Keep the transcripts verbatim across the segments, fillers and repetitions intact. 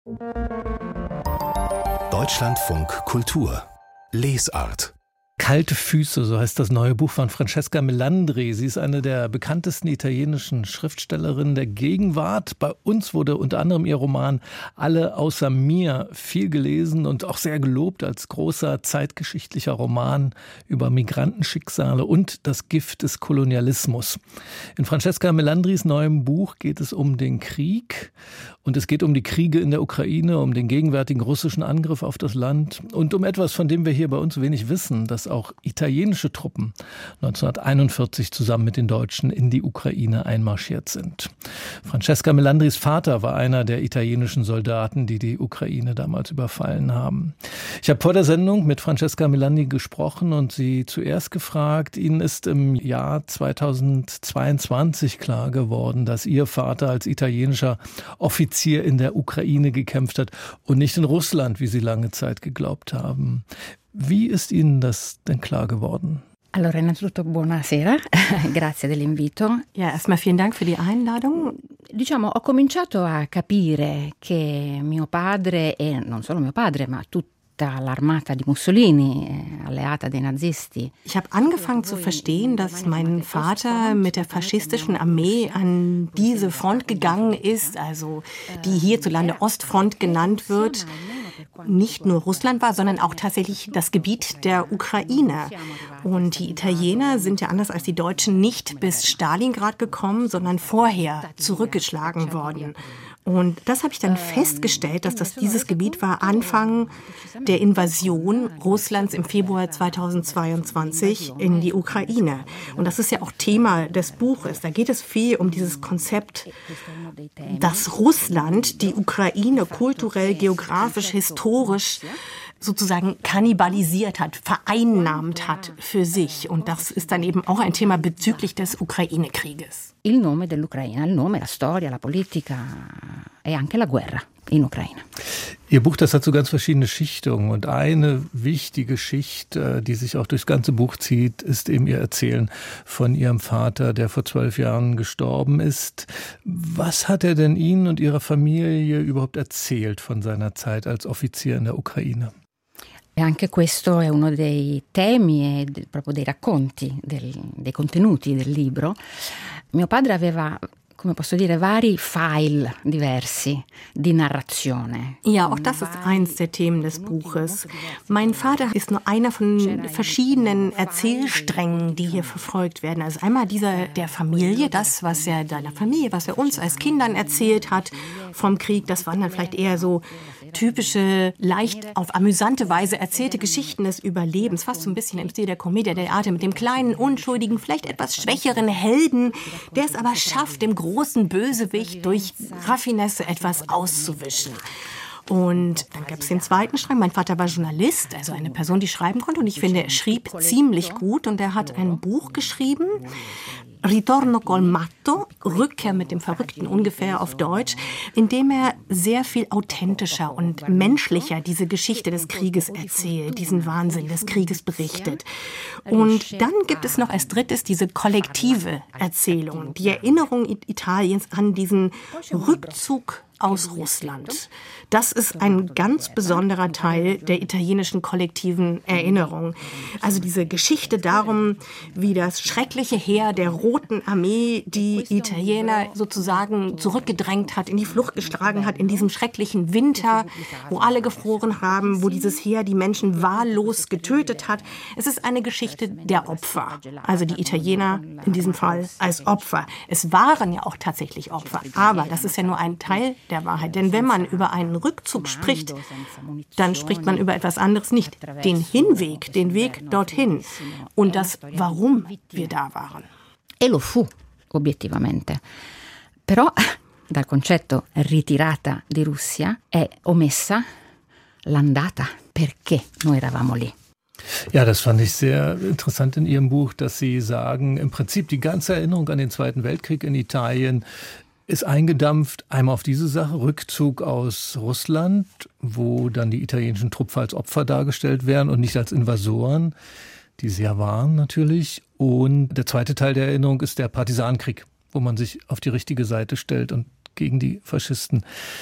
Deutschlandfunk Kultur Lesart. Kalte Füße, so heißt das neue Buch von Francesca Melandri. Sie ist eine der bekanntesten italienischen Schriftstellerinnen der Gegenwart. Bei uns wurde unter anderem ihr Roman Alle außer mir viel gelesen und auch sehr gelobt als großer zeitgeschichtlicher Roman über Migrantenschicksale und das Gift des Kolonialismus. In Francesca Melandris neuem Buch geht es um den Krieg und es geht um die Kriege in der Ukraine, um den gegenwärtigen russischen Angriff auf das Land und um etwas, von dem wir hier bei uns wenig wissen, dass auch italienische Truppen neunzehnhunderteinundvierzig zusammen mit den Deutschen in die Ukraine einmarschiert sind. Francesca Melandris Vater war einer der italienischen Soldaten, die die Ukraine damals überfallen haben. Ich habe vor der Sendung mit Francesca Melandri gesprochen und sie zuerst gefragt, Ihnen ist im Jahr zweitausendzweiundzwanzig klar geworden, dass Ihr Vater als italienischer Offizier in der Ukraine gekämpft hat und nicht in Russland, wie Sie lange Zeit geglaubt haben. Wie ist Ihnen das denn klar geworden? Allora, innanzitutto buonasera, grazie dell'invito. Ja, erstmal vielen Dank für die Einladung. Diciamo, ho cominciato a capire che mio padre, e non solo mio padre, ma tutti l'Armata di Mussolini, alleata dei Nazisti. Ich habe angefangen zu verstehen, dass mein Vater mit der faschistischen Armee an diese Front gegangen ist, also die hierzulande Ostfront genannt wird, nicht nur Russland war, sondern auch tatsächlich das Gebiet der Ukraine. Und die Italiener sind ja anders als die Deutschen nicht bis Stalingrad gekommen, sondern vorher zurückgeschlagen worden. Und das habe ich dann festgestellt, dass das dieses Gebiet war, Anfang der Invasion Russlands im Februar zweitausendzweiundzwanzig in die Ukraine. Und das ist ja auch Thema des Buches. Da geht es viel um dieses Konzept, dass Russland die Ukraine kulturell, geografisch, historisch sozusagen kannibalisiert hat, vereinnahmt hat für sich. Und das ist dann eben auch ein Thema bezüglich des Ukraine-Krieges. Il nome dell'Ucraina, il nome, la storia, la politica e anche la guerra in Ukraine. Ihr Buch, das hat so ganz verschiedene Schichtungen und eine wichtige Schicht, die sich auch durchs ganze Buch zieht, ist eben Ihr Erzählen von Ihrem Vater, der vor zwölf Jahren gestorben ist. Was hat er denn Ihnen und Ihrer Familie überhaupt erzählt von seiner Zeit als Offizier in der Ukraine? E anche questo è uno dei temi e proprio dei racconti, del, dei contenuti del libro. Mio padre aveva, come posso dire, vari file diversi di narrazione. Ja, auch das ist eins der Themen des Buches. Mein Vater ist nur einer von verschiedenen Erzählsträngen, die hier verfolgt werden. Also einmal dieser der Familie, das, was er deiner Familie, was er uns als Kindern erzählt hat vom Krieg, das waren dann vielleicht eher so typische, leicht auf amüsante Weise erzählte Geschichten des Überlebens, fast so ein bisschen im Stil der Commedia dell'arte, mit dem kleinen, unschuldigen, vielleicht etwas schwächeren Helden, der es aber schafft, dem großen Bösewicht durch Raffinesse etwas auszuwischen. Und dann gab es den zweiten Strang. Mein Vater war Journalist, also eine Person, die schreiben konnte. Und ich finde, er schrieb ziemlich gut. Und er hat ein Buch geschrieben, Ritorno col matto, Rückkehr mit dem Verrückten ungefähr auf Deutsch, in dem er sehr viel authentischer und menschlicher diese Geschichte des Krieges erzählt, diesen Wahnsinn des Krieges berichtet. Und dann gibt es noch als drittes diese kollektive Erzählung, die Erinnerung Italiens an diesen Rückzug aus Russland. Das ist ein ganz besonderer Teil der italienischen kollektiven Erinnerung. Also diese Geschichte darum, wie das schreckliche Heer der Roten Armee die Italiener sozusagen zurückgedrängt hat, in die Flucht geschlagen hat, in diesem schrecklichen Winter, wo alle gefroren haben, wo dieses Heer die Menschen wahllos getötet hat. Es ist eine Geschichte der Opfer. Also die Italiener in diesem Fall als Opfer. Es waren ja auch tatsächlich Opfer, aber das ist ja nur ein Teil der Wahrheit. Denn wenn man über einen Rückzug spricht, dann spricht man über etwas anderes nicht. Den Hinweg, den Weg dorthin und das, warum wir da waren. E lo fu, obiettivamente. Però dal concetto ritirata di Russia è omessa l'andata. Perché noi eravamo lì? Ja, das fand ich sehr interessant in Ihrem Buch, dass Sie sagen, im Prinzip die ganze Erinnerung an den Zweiten Weltkrieg in Italien ist eingedampft, einmal auf diese Sache, Rückzug aus Russland, wo dann die italienischen Truppen als Opfer dargestellt werden und nicht als Invasoren, die sie ja waren natürlich. Und der zweite Teil der Erinnerung ist der Partisanenkrieg, wo man sich auf die richtige Seite stellt und gegen die Faschisten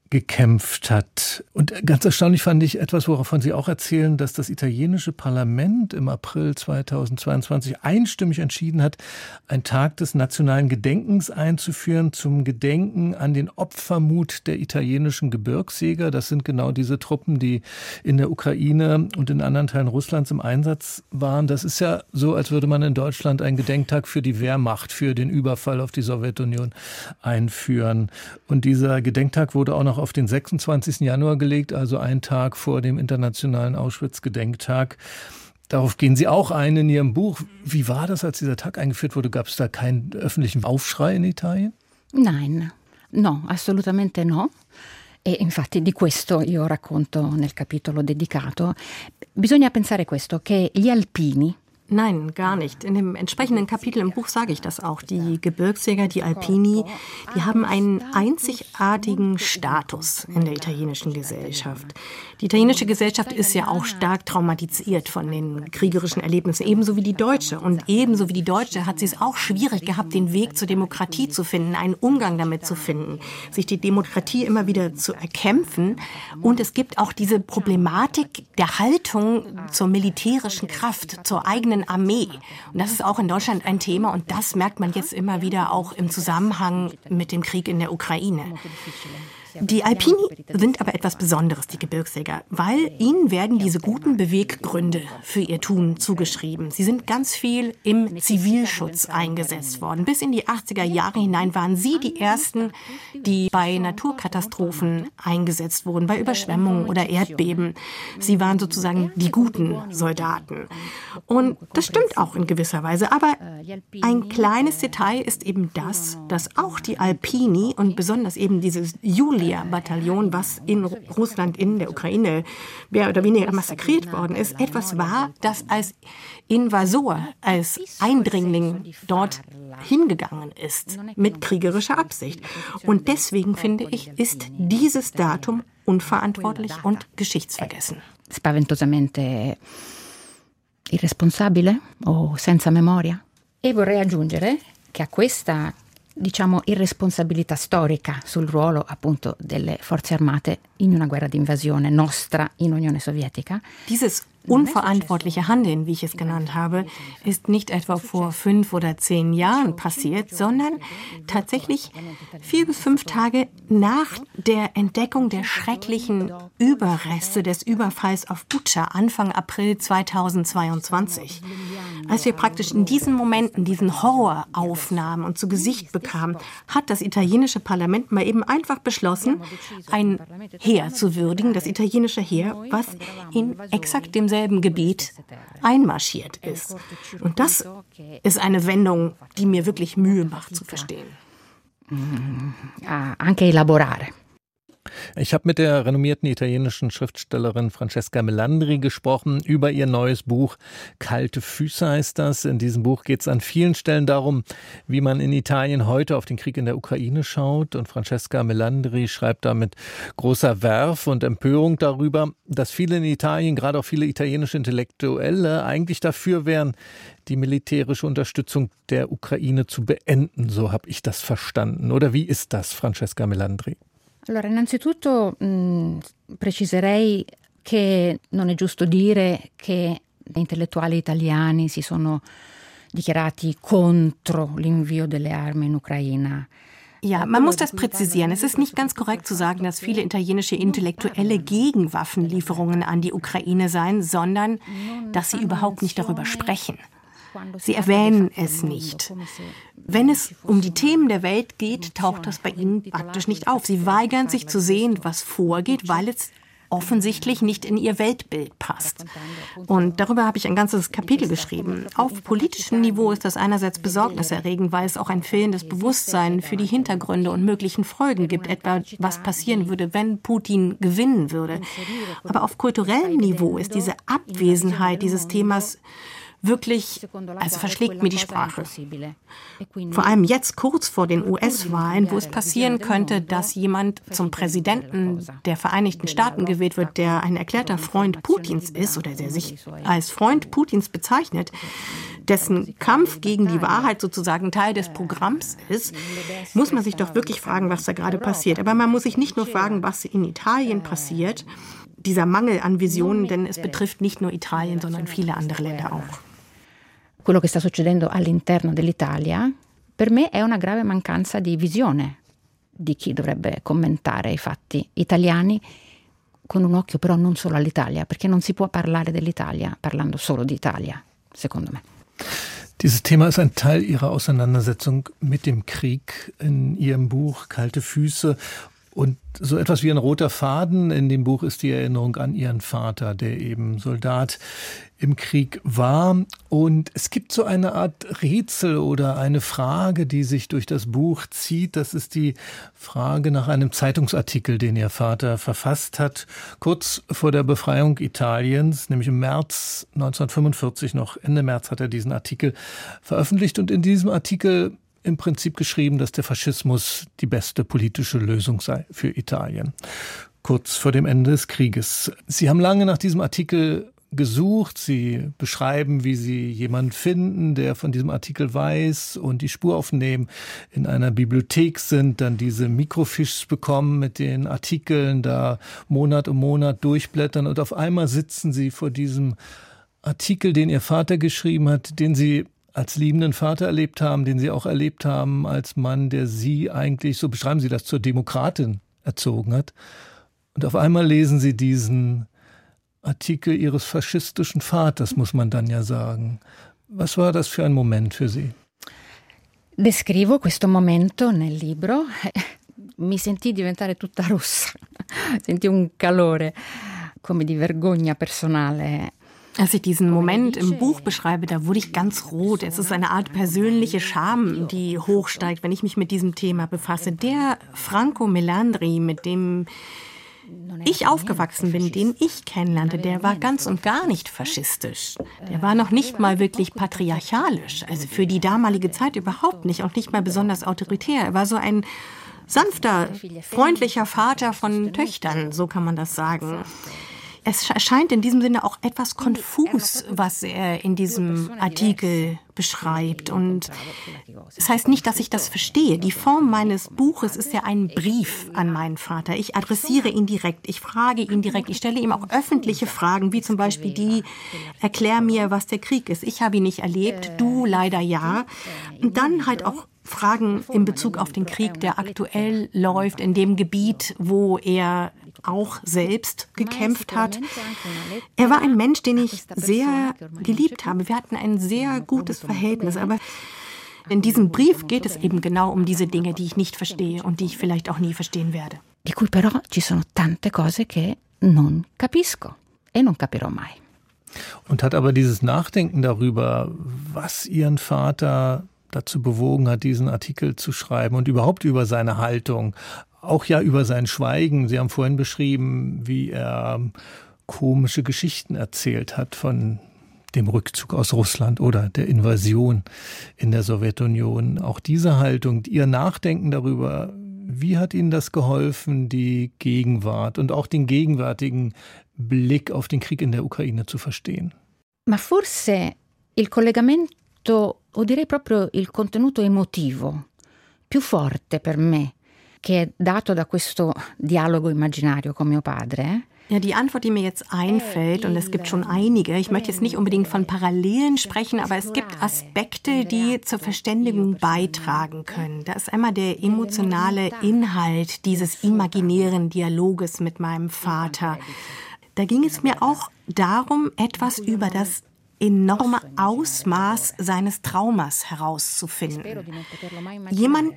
gekämpft hat. Und ganz erstaunlich fand ich etwas, woravon Sie auch erzählen, dass das italienische Parlament im April zweitausendzweiundzwanzig einstimmig entschieden hat, einen Tag des nationalen Gedenkens einzuführen zum Gedenken an den Opfermut der italienischen Gebirgsjäger. Das sind genau diese Truppen, die in der Ukraine und in anderen Teilen Russlands im Einsatz waren. Das ist ja so, als würde man in Deutschland einen Gedenktag für die Wehrmacht, für den Überfall auf die Sowjetunion einführen. Und dieser Gedenktag wurde auch noch auf den sechsundzwanzigsten Januar gelegt, also einen Tag vor dem internationalen Auschwitz-Gedenktag. Darauf gehen Sie auch ein in Ihrem Buch. Wie war das, als dieser Tag eingeführt wurde? Gab es da keinen öffentlichen Aufschrei in Italien? Nein, no, assolutamente no. E infatti di questo io racconto nel capitolo dedicato. Bisogna pensare questo, che gli alpini, Nein, gar nicht. In dem entsprechenden Kapitel im Buch sage ich das auch. Die Gebirgsjäger, die Alpini, die haben einen einzigartigen Status in der italienischen Gesellschaft. Die italienische Gesellschaft ist ja auch stark traumatisiert von den kriegerischen Erlebnissen, ebenso wie die deutsche. Und ebenso wie die deutsche hat sie es auch schwierig gehabt, den Weg zur Demokratie zu finden, einen Umgang damit zu finden, sich die Demokratie immer wieder zu erkämpfen. Und es gibt auch diese Problematik der Haltung zur militärischen Kraft, zur eigenen Armee. Und das ist auch in Deutschland ein Thema und das merkt man jetzt immer wieder auch im Zusammenhang mit dem Krieg in der Ukraine. Die Alpini sind aber etwas Besonderes, die Gebirgsjäger, weil ihnen werden diese guten Beweggründe für ihr Tun zugeschrieben. Sie sind ganz viel im Zivilschutz eingesetzt worden. Bis in die achtziger Jahre hinein waren sie die Ersten, die bei Naturkatastrophen eingesetzt wurden, bei Überschwemmungen oder Erdbeben. Sie waren sozusagen die guten Soldaten. Und das stimmt auch in gewisser Weise. Aber ein kleines Detail ist eben das, dass auch die Alpini und besonders eben dieses Julia-Bataillon, was in Russland, in der Ukraine mehr oder weniger massakriert worden ist, etwas war, das als Invasor, als Eindringling dort hingegangen ist, mit kriegerischer Absicht. Und deswegen, finde ich, ist dieses Datum unverantwortlich und geschichtsvergessen. Spaventosamente irresponsabile o senza memoria. E vorrei aggiungere che a questa diciamo irresponsabilità storica sul ruolo appunto delle forze armate in una guerra di invasione nostra in Unione Sovietica. Dieses unverantwortliche Handeln, wie ich es genannt habe, ist nicht etwa vor fünf oder zehn Jahren passiert, sondern tatsächlich vier bis fünf Tage nach der Entdeckung der schrecklichen Überreste des Überfalls auf Butscha, Anfang April zweitausendzweiundzwanzig. Als wir praktisch in diesen Momenten diesen Horror aufnahmen und zu Gesicht bekamen, hat das italienische Parlament mal eben einfach beschlossen, ein Heer zu würdigen, das italienische Heer, was in exakt demselben Gebiet einmarschiert ist. Und das ist eine Wendung, die mir wirklich Mühe macht zu verstehen. Anche elaborare. Ich habe mit der renommierten italienischen Schriftstellerin Francesca Melandri gesprochen über ihr neues Buch Kalte Füße heißt das. In diesem Buch geht es an vielen Stellen darum, wie man in Italien heute auf den Krieg in der Ukraine schaut. Und Francesca Melandri schreibt da mit großer Werf und Empörung darüber, dass viele in Italien, gerade auch viele italienische Intellektuelle, eigentlich dafür wären, die militärische Unterstützung der Ukraine zu beenden. So habe ich das verstanden. Oder wie ist das, Francesca Melandri? Allora, innanzitutto mh, preciserei che non è giusto dire che gli intellettuali italiani si sono dichiarati contro l'invio delle armi in Ucraina. Ja, man muss das präzisieren. Es ist nicht ganz korrekt zu sagen, dass viele italienische Intellektuelle gegen Waffenlieferungen an die Ukraine seien, sondern dass sie überhaupt nicht darüber sprechen. Sie erwähnen es nicht. Wenn es um die Themen der Welt geht, taucht das bei ihnen praktisch nicht auf. Sie weigern sich zu sehen, was vorgeht, weil es offensichtlich nicht in ihr Weltbild passt. Und darüber habe ich ein ganzes Kapitel geschrieben. Auf politischem Niveau ist das einerseits besorgniserregend, weil es auch ein fehlendes Bewusstsein für die Hintergründe und möglichen Folgen gibt, etwa was passieren würde, wenn Putin gewinnen würde. Aber auf kulturellem Niveau ist diese Abwesenheit dieses Themas wirklich, also verschlägt mir die Sprache. Vor allem jetzt kurz vor den U S-Wahlen, wo es passieren könnte, dass jemand zum Präsidenten der Vereinigten Staaten gewählt wird, der ein erklärter Freund Putins ist oder der sich als Freund Putins bezeichnet, dessen Kampf gegen die Wahrheit sozusagen Teil des Programms ist, muss man sich doch wirklich fragen, was da gerade passiert. Aber man muss sich nicht nur fragen, was in Italien passiert, dieser Mangel an Visionen, denn es betrifft nicht nur Italien, sondern viele andere Länder auch. Quello che sta succedendo all'interno dell'Italia, per me è una grave mancanza di visione di chi dovrebbe commentare i fatti italiani, con un occhio però non solo all'Italia, perché non si può parlare dell'Italia parlando solo di Italia, secondo me. Dieses Thema ist ein Teil Ihrer Auseinandersetzung mit dem Krieg in Ihrem Buch Kalte Füße. Und so etwas wie ein roter Faden in dem Buch ist die Erinnerung an Ihren Vater, der eben Soldat im Krieg war. Und es gibt so eine Art Rätsel oder eine Frage, die sich durch das Buch zieht. Das ist die Frage nach einem Zeitungsartikel, den Ihr Vater verfasst hat, kurz vor der Befreiung Italiens, nämlich im März neunzehnhundertfünfundvierzig, noch Ende März hat er diesen Artikel veröffentlicht. Und in diesem Artikel im Prinzip geschrieben, dass der Faschismus die beste politische Lösung sei für Italien. Kurz vor dem Ende des Krieges. Sie haben lange nach diesem Artikel gesucht. Sie beschreiben, wie Sie jemanden finden, der von diesem Artikel weiß und die Spur aufnehmen, in einer Bibliothek sind, dann diese Mikrofiches bekommen mit den Artikeln, da Monat um Monat durchblättern und auf einmal sitzen Sie vor diesem Artikel, den Ihr Vater geschrieben hat, den Sie als liebenden Vater erlebt haben, den Sie auch erlebt haben als Mann, der Sie eigentlich, so beschreiben Sie das, zur Demokratin erzogen hat. Und auf einmal lesen Sie diesen Artikel Ihres faschistischen Vaters, muss man dann ja sagen. Was war das für ein Moment für Sie? Descrivo questo momento nel libro. Mi sentii diventare tutta rossa. Senti un calore, come di vergogna personale. Als ich diesen Moment im Buch beschreibe, da wurde ich ganz rot. Es ist eine Art persönliche Scham, die hochsteigt, wenn ich mich mit diesem Thema befasse. Der Franco Melandri, mit dem ich aufgewachsen bin, den ich kennenlernte, der war ganz und gar nicht faschistisch. Der war noch nicht mal wirklich patriarchalisch, also für die damalige Zeit überhaupt nicht, auch nicht mal besonders autoritär. Er war so ein sanfter, freundlicher Vater von Töchtern, so kann man das sagen. Es erscheint in diesem Sinne auch etwas konfus, was er in diesem Artikel beschreibt. Und es heißt nicht, dass ich das verstehe. Die Form meines Buches ist ja ein Brief an meinen Vater. Ich adressiere ihn direkt, ich frage ihn direkt, ich stelle ihm auch öffentliche Fragen, wie zum Beispiel die, erklär mir, was der Krieg ist. Ich habe ihn nicht erlebt, du leider ja. Und dann halt auch Fragen in Bezug auf den Krieg, der aktuell läuft, in dem Gebiet, wo er auch selbst gekämpft hat. Er war ein Mensch, den ich sehr geliebt habe. Wir hatten ein sehr gutes Verhältnis, aber in diesem Brief geht es eben genau um diese Dinge, die ich nicht verstehe und die ich vielleicht auch nie verstehen werde. Di cui però ci sono tante cose che non capisco e non capirò mai. Und hat aber dieses Nachdenken darüber, was Ihren Vater dazu bewogen hat, diesen Artikel zu schreiben und überhaupt über seine Haltung, auch ja über sein Schweigen. Sie haben vorhin beschrieben, wie er komische Geschichten erzählt hat von dem Rückzug aus Russland oder der Invasion in der Sowjetunion. Auch diese Haltung, Ihr Nachdenken darüber, wie hat Ihnen das geholfen, die Gegenwart und auch den gegenwärtigen Blick auf den Krieg in der Ukraine zu verstehen? Ma forse il collegamento, o direi proprio il contenuto emotivo più forte per me, che è dato da questo dialogo immaginario con mio padre. Ja, die Antwort, die mir jetzt einfällt, und es gibt schon einige, ich möchte jetzt nicht unbedingt von Parallelen sprechen, aber es gibt Aspekte, die zur Verständigung beitragen können. Da ist einmal der emotionale Inhalt dieses imaginären Dialoges mit meinem Vater. Da ging es mir auch darum, etwas über das enorme Ausmaß seines Traumas herauszufinden. Jemanden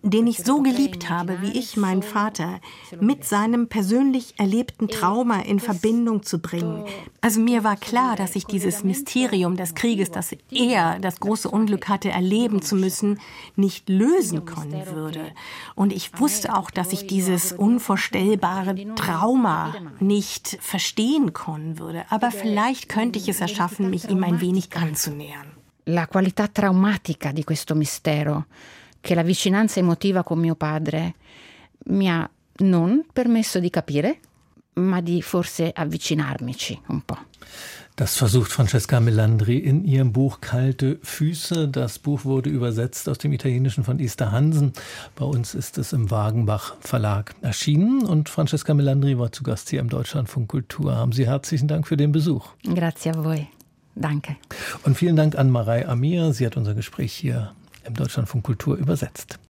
den ich so geliebt habe, wie ich meinen Vater, mit seinem persönlich erlebten Trauma in Verbindung zu bringen. Also mir war klar, dass ich dieses Mysterium des Krieges, das er, das große Unglück hatte, erleben zu müssen, nicht lösen können würde. Und ich wusste auch, dass ich dieses unvorstellbare Trauma nicht verstehen können würde. Aber vielleicht könnte ich es erschaffen, mich ihm ein wenig anzunähern. La qualità traumatica di questo mistero, che la vicinanza emotiva con mio padre mi ha non permesso di capire, ma di forse avvicinarmici un po'. Das versucht Francesca Melandri in ihrem Buch Kalte Füße. Das Buch wurde übersetzt aus dem Italienischen von Esther Hansen. Bei uns ist es im Wagenbach Verlag erschienen. Und Francesca Melandri war zu Gast hier im Deutschlandfunk Kultur. Haben Sie herzlichen Dank für den Besuch. Grazie a voi. Danke. Und vielen Dank an Marei Amir. Sie hat unser Gespräch hier im Deutschlandfunk Kultur übersetzt.